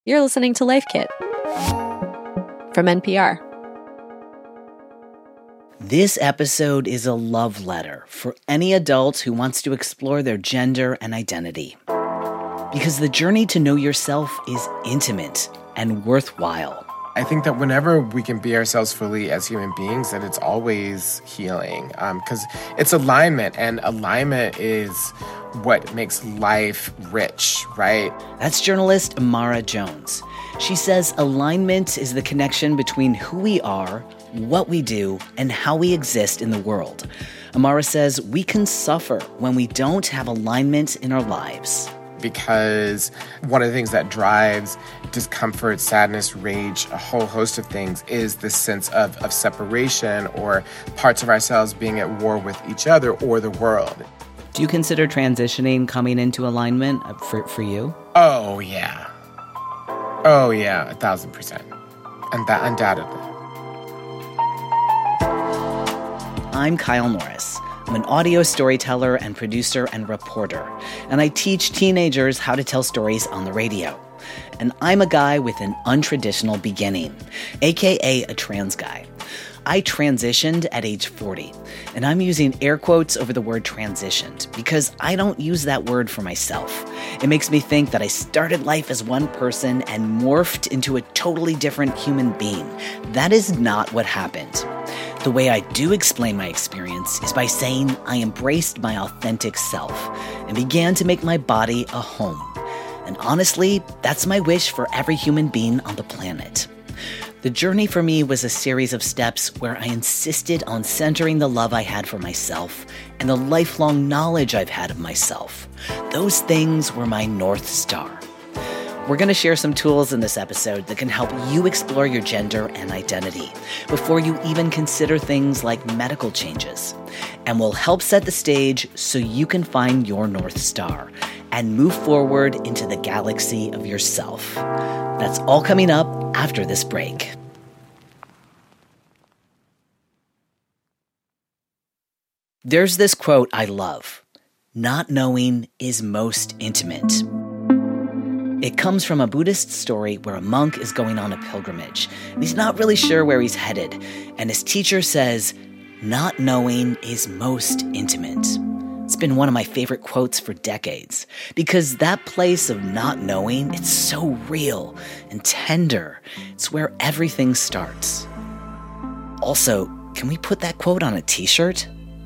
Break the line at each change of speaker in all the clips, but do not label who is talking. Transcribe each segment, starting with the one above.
You're listening to Life Kit from NPR.
This episode is a love letter for any adult who wants to explore their gender and identity. Because the journey to know yourself is intimate and worthwhile.
I think that whenever we can be ourselves fully as human beings, that it's always healing. Because it's alignment, and alignment is what makes life rich, right?
That's journalist Amara Jones. She says alignment is the connection between who we are, what we do, and how we exist in the world. Amara says we can suffer when we don't have alignment in our lives.
Because one of the things that drives discomfort, sadness, rage, a whole host of things is this sense of separation or parts of ourselves being at war with each other or the world.
Do you consider transitioning coming into alignment for you?
Oh, yeah. Oh, yeah, 1,000%. And that undoubtedly.
I'm Kyle Norris. I'm an audio storyteller and producer and reporter, and I teach teenagers how to tell stories on the radio. And I'm a guy with an untraditional beginning, aka a trans guy. I transitioned at age 40, and I'm using air quotes over the word transitioned because I don't use that word for myself. It makes me think that I started life as one person and morphed into a totally different human being. That is not what happened. The way I do explain my experience is by saying I embraced my authentic self and began to make my body a home. And honestly, that's my wish for every human being on the planet. The journey for me was a series of steps where I insisted on centering the love I had for myself and the lifelong knowledge I've had of myself. Those things were my North Star. We're going to share some tools in this episode that can help you explore your gender and identity before you even consider things like medical changes. And we'll help set the stage so you can find your North Star and move forward into the galaxy of yourself. That's all coming up after this break. There's this quote I love: "Not knowing is most intimate." It comes from a Buddhist story where a monk is going on a pilgrimage. He's not really sure where he's headed, and his teacher says, "Not knowing is most intimate." It's been one of my favorite quotes for decades, because that place of not knowing, it's so real and tender. It's where everything starts. Also, can we put that quote on a t-shirt?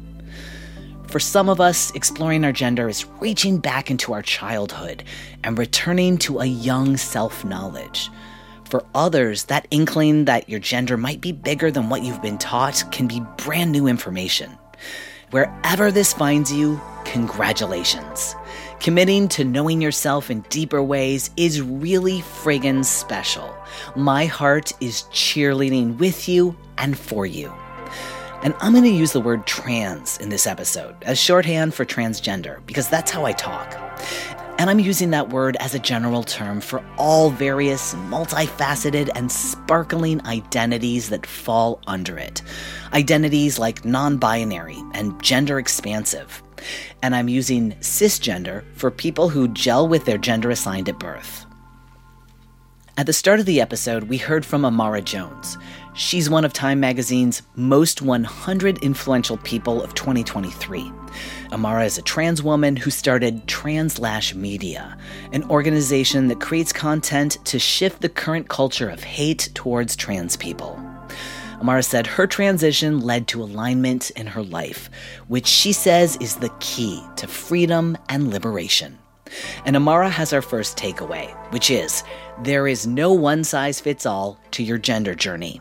For some of us, exploring our gender is reaching back into our childhood and returning to a young self-knowledge. For others, that inkling that your gender might be bigger than what you've been taught can be brand new information. Wherever this finds you, congratulations. Committing to knowing yourself in deeper ways is really friggin' special. My heart is cheerleading with you and for you. And I'm going to use the word trans in this episode as shorthand for transgender because that's how I talk. And I'm using that word as a general term for all various, multifaceted, and sparkling identities that fall under it. Identities like non-binary and gender expansive. And I'm using cisgender for people who gel with their gender assigned at birth. At the start of the episode, we heard from Amara Jones. She's one of Time Magazine's most 100 influential people of 2023. Amara is a trans woman who started Translash Media, an organization that creates content to shift the current culture of hate towards trans people. Amara said her transition led to alignment in her life, which she says is the key to freedom and liberation. And Amara has our first takeaway, which is, there is no one-size-fits-all to your gender journey,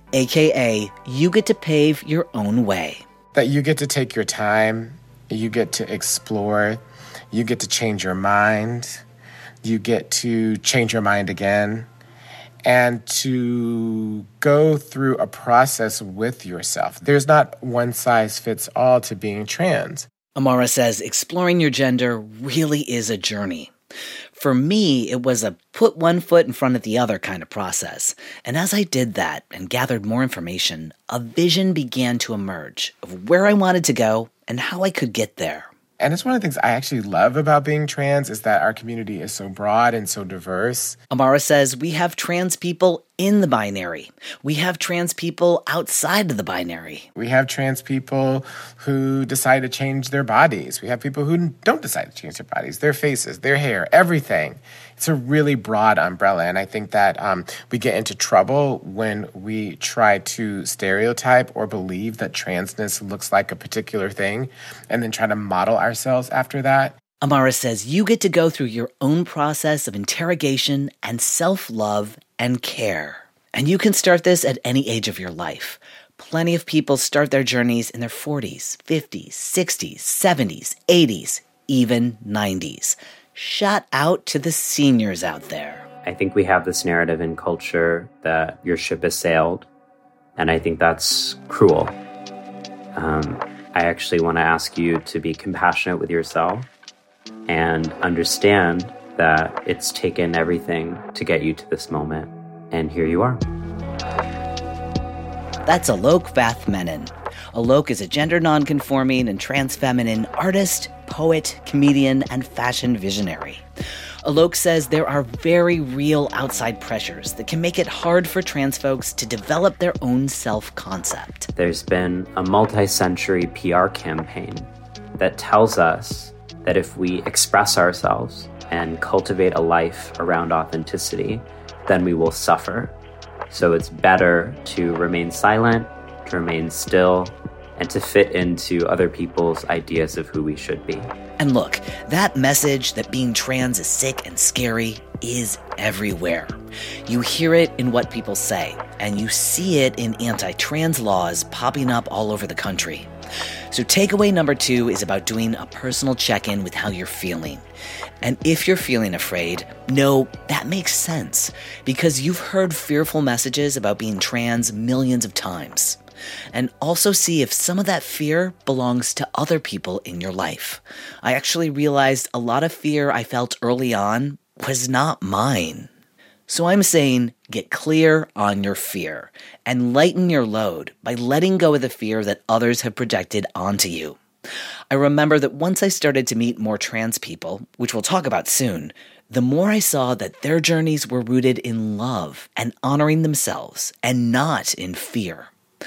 aka you get to pave your own way.
That you get to take your time, you get to explore, you get to change your mind, you get to change your mind again, and to go through a process with yourself. There's not one size fits all to being trans.
Amara says exploring your gender really is a journey. For me, it was a put one foot in front of the other kind of process. And as I did that and gathered more information, a vision began to emerge of where I wanted to go and how I could get there.
And it's one of the things I actually love about being trans is that our community is so broad and so diverse.
Amara says we have trans people in the binary. We have trans people outside of the binary.
We have trans people who decide to change their bodies. We have people who don't decide to change their bodies, their faces, their hair, everything. It's a really broad umbrella. And I think that we get into trouble when we try to stereotype or believe that transness looks like a particular thing and then try to model ourselves after that.
Amara says you get to go through your own process of interrogation and self-love and care. And you can start this at any age of your life. Plenty of people start their journeys in their 40s, 50s, 60s, 70s, 80s, even 90s. Shout out to the seniors out there.
I think we have this narrative in culture that your ship has sailed, and I think that's cruel. I actually want to ask you to be compassionate with yourself and understand that it's taken everything to get you to this moment, and here you are.
That's Alok Vath Menon. Alok is a gender nonconforming and trans feminine artist, poet, comedian, and fashion visionary. Alok says there are very real outside pressures that can make it hard for trans folks to develop their own self-concept.
There's been a multi-century PR campaign that tells us that if we express ourselves and cultivate a life around authenticity, then we will suffer. So it's better to remain silent, to remain still, and to fit into other people's ideas of who we should be.
And look, that message that being trans is sick and scary is everywhere. You hear it in what people say, and you see it in anti-trans laws popping up all over the country. So takeaway number 2 is about doing a personal check-in with how you're feeling. And if you're feeling afraid, no, that makes sense, because you've heard fearful messages about being trans millions of times. And also see if some of that fear belongs to other people in your life. I actually realized a lot of fear I felt early on was not mine. So I'm saying get clear on your fear and lighten your load by letting go of the fear that others have projected onto you. I remember that once I started to meet more trans people, which we'll talk about soon, the more I saw that their journeys were rooted in love and honoring themselves and not in fear.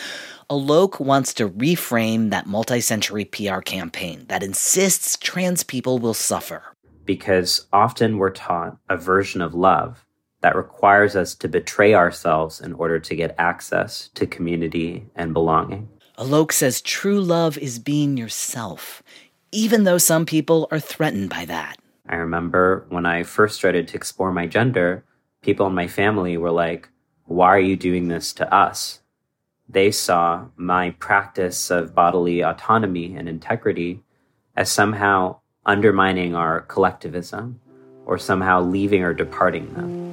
Alok wants to reframe that multi-century PR campaign that insists trans people will suffer.
Because often we're taught a version of love that requires us to betray ourselves in order to get access to community and belonging.
Alok says true love is being yourself, even though some people are threatened by that.
I remember when I first started to explore my gender, people in my family were like, "Why are you doing this to us?" They saw my practice of bodily autonomy and integrity as somehow undermining our collectivism or somehow leaving or departing them.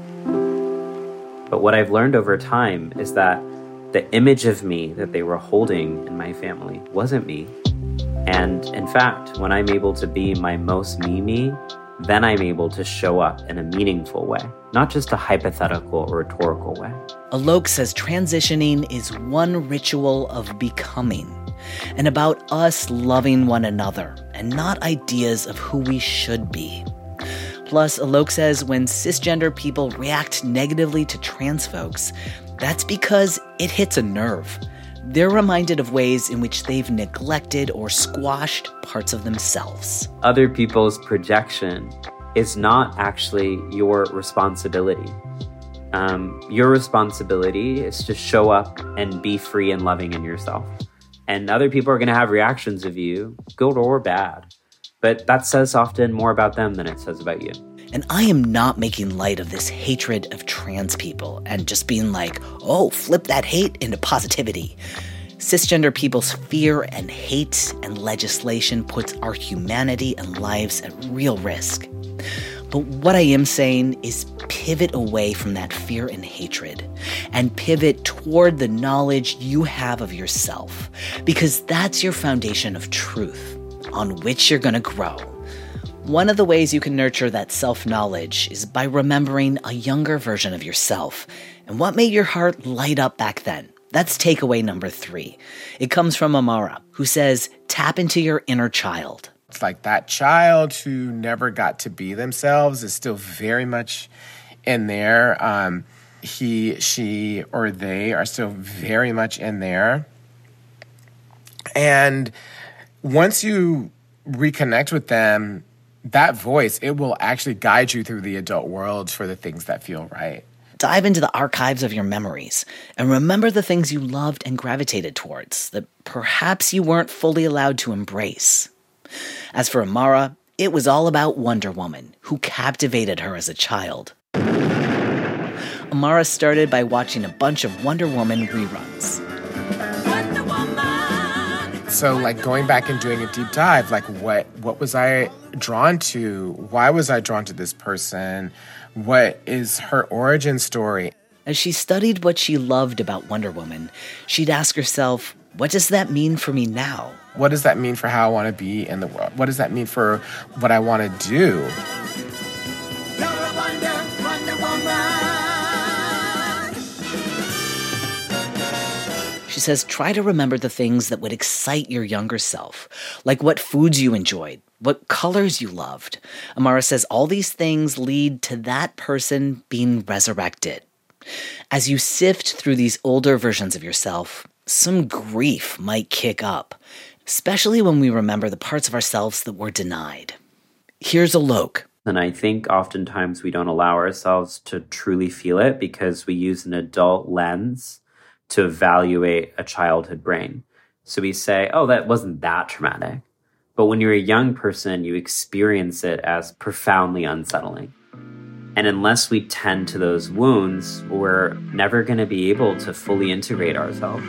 But what I've learned over time is that the image of me that they were holding in my family wasn't me. And in fact, when I'm able to be my most me, then I'm able to show up in a meaningful way, not just a hypothetical or rhetorical way.
Alok says transitioning is one ritual of becoming and about us loving one another and not ideas of who we should be. Plus, Alok says when cisgender people react negatively to trans folks, that's because it hits a nerve. They're reminded of ways in which they've neglected or squashed parts of themselves.
Other people's projection is not actually your responsibility. Your responsibility is to show up and be free and loving in yourself. And other people are going to have reactions of you, good or bad. But that says often more about them than it says about you.
And I am not making light of this hatred of trans people and just being like, oh, flip that hate into positivity. Cisgender people's fear and hate and legislation puts our humanity and lives at real risk. But what I am saying is pivot away from that fear and hatred and pivot toward the knowledge you have of yourself, because that's your foundation of truth on which you're going to grow. One of the ways you can nurture that self-knowledge is by remembering a younger version of yourself and what made your heart light up back then. That's takeaway number 3. It comes from Amara, who says, tap into your inner child.
It's like that child who never got to be themselves is still very much in there. He, she, or they are still very much in there. And once you reconnect with them, that voice, it will actually guide you through the adult world for the things that feel right.
Dive into the archives of your memories and remember the things you loved and gravitated towards that perhaps you weren't fully allowed to embrace. As for Amara, it was all about Wonder Woman, who captivated her as a child. Amara started by watching a bunch of Wonder Woman reruns.
Wonder Woman. So, like, going back and doing a deep dive, like, what was I drawn to? Why was I drawn to this person? What is her origin story?
As she studied what she loved about Wonder Woman, she'd ask herself, what does that mean for me now?
What does that mean for how I want to be in the world? What does that mean for what I want to do?
You're a Wonder Woman.
She says, try to remember the things that would excite your younger self, like what foods you enjoyed, what colors you loved. Amara says all these things lead to that person being resurrected. As you sift through these older versions of yourself, some grief might kick up, especially when we remember the parts of ourselves that were denied. Here's Alok.
And I think oftentimes we don't allow ourselves to truly feel it because we use an adult lens to evaluate a childhood brain. So we say, oh, that wasn't that traumatic. But when you're a young person, you experience it as profoundly unsettling. And unless we tend to those wounds, we're never going to be able to fully integrate ourselves.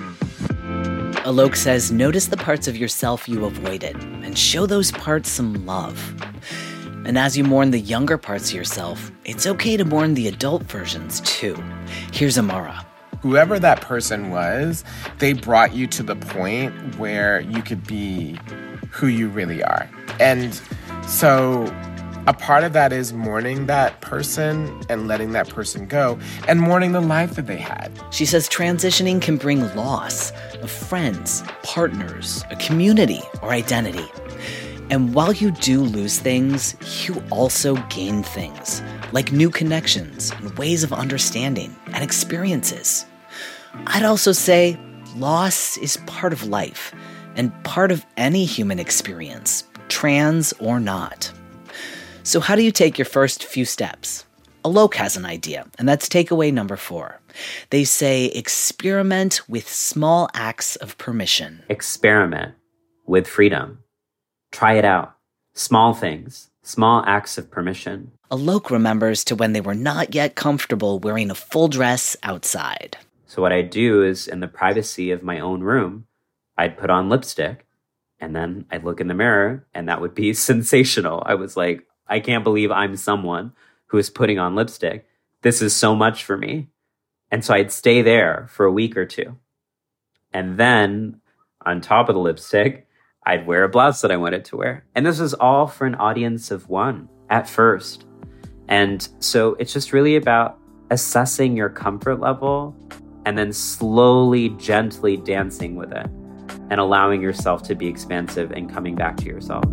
Alok says, notice the parts of yourself you avoided and show those parts some love. And as you mourn the younger parts of yourself, it's okay to mourn the adult versions too. Here's Amara.
Whoever that person was, they brought you to the point where you could be who you really are. And so a part of that is mourning that person and letting that person go and mourning the life that they had.
She says transitioning can bring loss of friends, partners, a community, or identity. And while you do lose things, you also gain things, like new connections and ways of understanding and experiences. I'd also say loss is part of life and part of any human experience, trans or not. So how do you take your first few steps? Alok has an idea, and that's takeaway number 4. They say experiment with small acts of permission.
Experiment with freedom. Try it out. Small things, small acts of permission.
Alok remembers to when they were not yet comfortable wearing a full dress outside.
So what I'd do is, in the privacy of my own room, I'd put on lipstick, and then I'd look in the mirror, and that would be sensational. I was like, I can't believe I'm someone who is putting on lipstick. This is so much for me. And so I'd stay there for a week or two. And then, on top of the lipstick, I'd wear a blouse that I wanted to wear. And this was all for an audience of one at first. And so it's just really about assessing your comfort level and then slowly, gently dancing with it and allowing yourself to be expansive and coming back to yourself.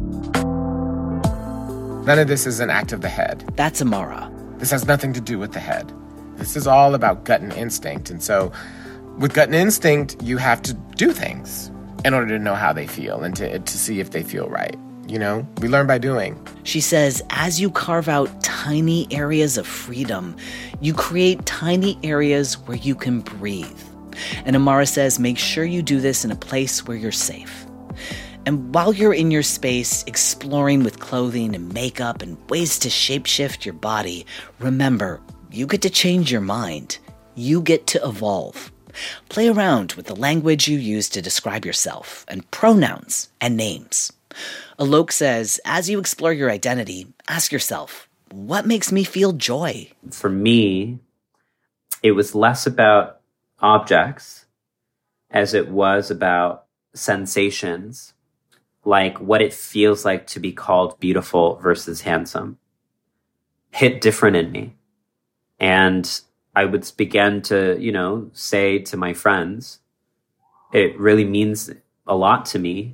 None of this is an act of the head.
That's Amara.
This has nothing to do with the head. This is all about gut and instinct. And so with gut and instinct, you have to do things in order to know how they feel and to see if they feel right. You know, we learn by doing.
She says, as you carve out tiny areas of freedom, you create tiny areas where you can breathe. And Amara says, make sure you do this in a place where you're safe. And while you're in your space, exploring with clothing and makeup and ways to shapeshift your body, remember, you get to change your mind. You get to evolve. Play around with the language you use to describe yourself, and pronouns and names. Alok says, as you explore your identity, ask yourself, what makes me feel joy?
For me, it was less about objects as it was about sensations, like what it feels like to be called beautiful versus handsome, hit different in me. And I would begin to, say to my friends, it really means a lot to me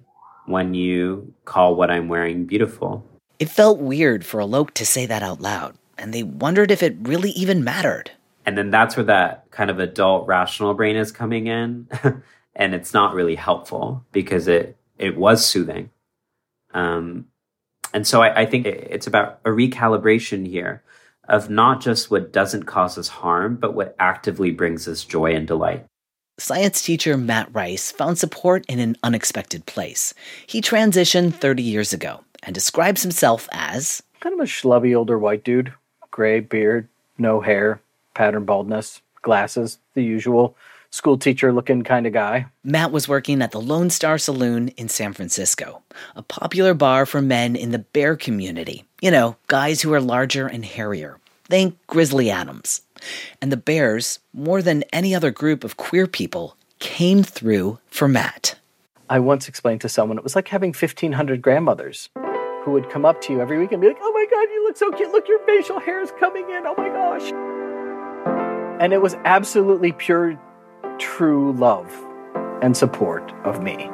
when you call what I'm wearing beautiful.
It felt weird for Alok to say that out loud, and they wondered if it really even mattered.
And then that's where that kind of adult rational brain is coming in. And it's not really helpful because it was soothing. And so I think it's about a recalibration here of not just what doesn't cause us harm, but what actively brings us joy and delight.
Science teacher Matt Rice found support in an unexpected place. He transitioned 30 years ago and describes himself as
kind of a schlubby older white dude. Gray beard, no hair, pattern baldness, glasses, the usual school teacher looking kind of guy.
Matt was working at the Lone Star Saloon in San Francisco, a popular bar for men in the bear community. You know, guys who are larger and hairier. Think Grizzly Adams. And the bears, more than any other group of queer people, came through for Matt.
I once explained to someone it was like having 1,500 grandmothers who would come up to you every week and be like, "Oh my God, you look so cute. Look, your facial hair is coming in. Oh my gosh." And it was absolutely pure, true love and support of me.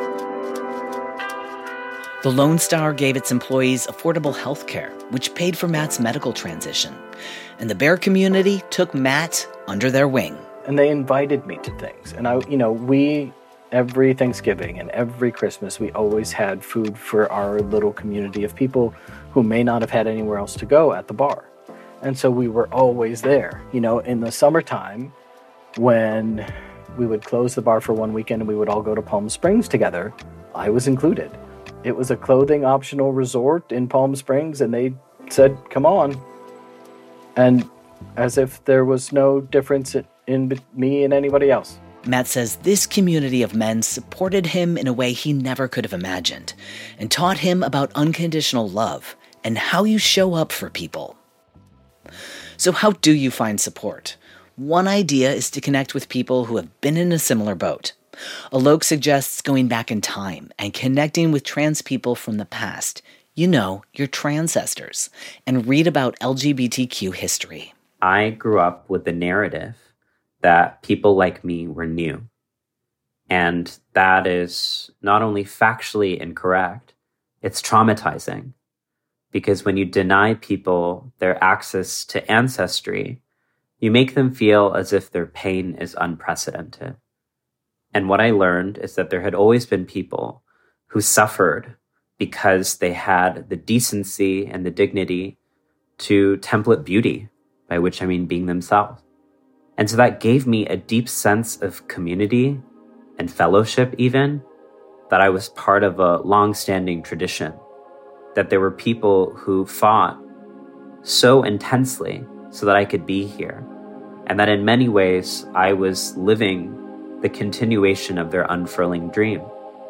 The Lone Star gave its employees affordable health care, which paid for Matt's medical transition. And the bear community took Matt under their wing.
And they invited me to things. And we, every Thanksgiving and every Christmas, we always had food for our little community of people who may not have had anywhere else to go at the bar. And so we were always there. You know, in the summertime, when we would close the bar for one weekend and we would all go to Palm Springs together, I was included. It was a clothing optional resort in Palm Springs, and they said, "Come on." And as if there was no difference in me and anybody else.
Matt says this community of men supported him in a way he never could have imagined and taught him about unconditional love and how you show up for people. So how do you find support? One idea is to connect with people who have been in a similar boat. Alok suggests going back in time and connecting with trans people from the past, you know, your transcestors, and read about LGBTQ history.
I grew up with the narrative that people like me were new. And that is not only factually incorrect, it's traumatizing. Because when you deny people their access to ancestry, you make them feel as if their pain is unprecedented. And what I learned is that there had always been people who suffered because they had the decency and the dignity to template beauty, by which I mean being themselves. And so that gave me a deep sense of community and fellowship even, that I was part of a long-standing tradition, that there were people who fought so intensely so that I could be here, and that in many ways I was living the continuation of their unfurling dream.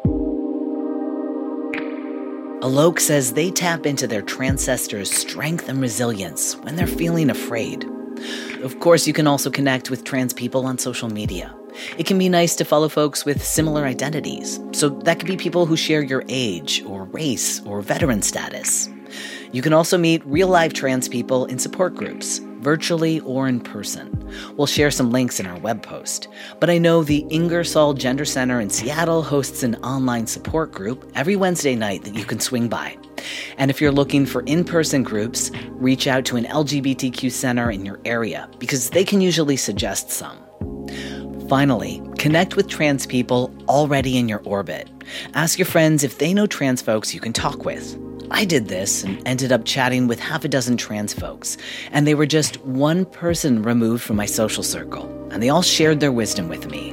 Alok says they tap into their transcestors' strength and resilience when they're feeling afraid. Of course, you can also connect with trans people on social media. It can be nice to follow folks with similar identities. So that could be people who share your age or race or veteran status. You can also meet real-life trans people in support groups, virtually or in person. We'll share some links in our web post. But I know the Ingersoll Gender Center in Seattle hosts an online support group every Wednesday night that you can swing by. And if you're looking for in-person groups, reach out to an LGBTQ center in your area, because they can usually suggest some. Finally, connect with trans people already in your orbit. Ask your friends if they know trans folks you can talk with. I did this and ended up chatting with half a dozen trans folks, and they were just one person removed from my social circle, and they all shared their wisdom with me.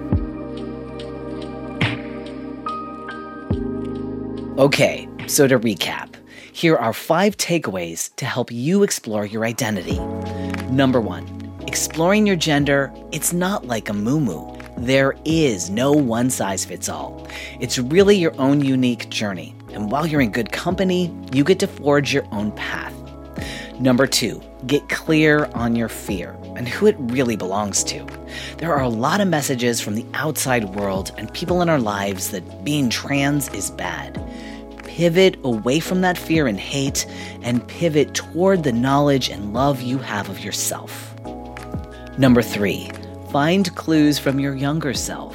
Okay, so to recap, here are 5 takeaways to help you explore your identity. Number 1, exploring your gender, it's not like a muumuu. There is no one-size-fits-all. It's really your own unique journey. And while you're in good company, you get to forge your own path. Number 2, get clear on your fear and who it really belongs to. There are a lot of messages from the outside world and people in our lives that being trans is bad. Pivot away from that fear and hate and pivot toward the knowledge and love you have of yourself. Number 3, find clues from your younger self.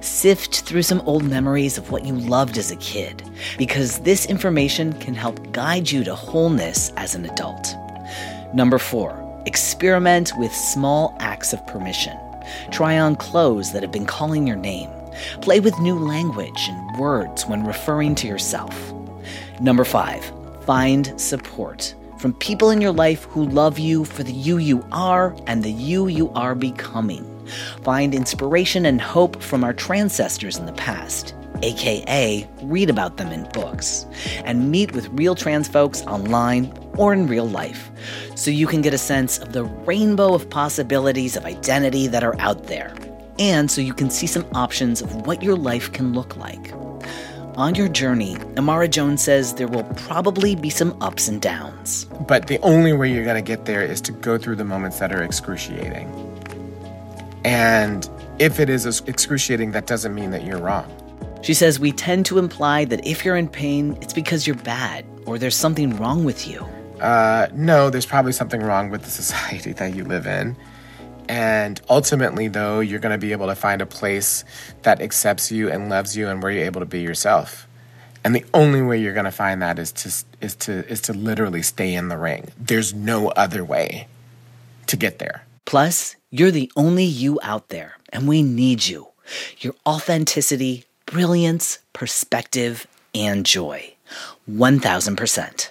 Sift through some old memories of what you loved as a kid, because this information can help guide you to wholeness as an adult. Number 4, experiment with small acts of permission. Try on clothes that have been calling your name. Play with new language and words when referring to yourself. Number 5, find support from people in your life who love you for the you are and the you are becoming. Find inspiration and hope from our transcestors in the past, aka read about them in books, and meet with real trans folks online or in real life, so you can get a sense of the rainbow of possibilities of identity that are out there, and so you can see some options of what your life can look like. On your journey, Amara Jones says there will probably be some ups and downs.
But the only way you're going to get there is to go through the moments that are excruciating. And if it is excruciating, that doesn't mean that you're wrong.
She says we tend to imply that if you're in pain, it's because you're bad or there's something wrong with you.
No, there's probably something wrong with the society that you live in. And ultimately, though, you're going to be able to find a place that accepts you and loves you and where you're able to be yourself. And the only way you're going to find that is to literally stay in the ring. There's no other way to get there.
Plus, you're the only you out there, and we need you. Your authenticity, brilliance, perspective, and joy. 1,000%.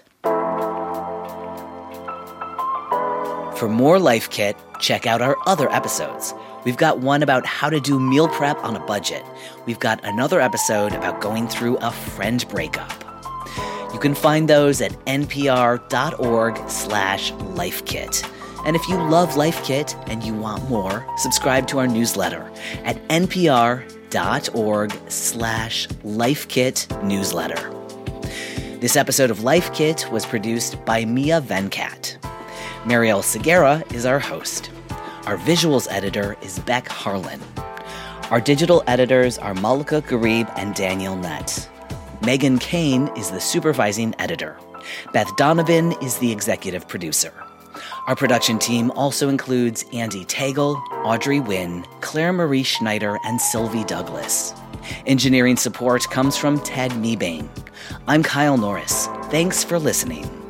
For more Life Kit, check out our other episodes. We've got one about how to do meal prep on a budget. We've got another episode about going through a friend breakup. You can find those at npr.org/lifekit. And if you love Life Kit and you want more, subscribe to our newsletter at npr.org/lifekitnewsletter. This episode of Life Kit was produced by Mia Venkat. Marielle Segura is our host. Our visuals editor is Beck Harlan. Our digital editors are Malika Garib and Daniel Nett. Megan Kane is the supervising editor. Beth Donovan is the executive producer. Our production team also includes Andy Tagle, Audrey Wynn, Claire Marie Schneider, and Sylvie Douglas. Engineering support comes from Ted Mebane. I'm Kyle Norris. Thanks for listening.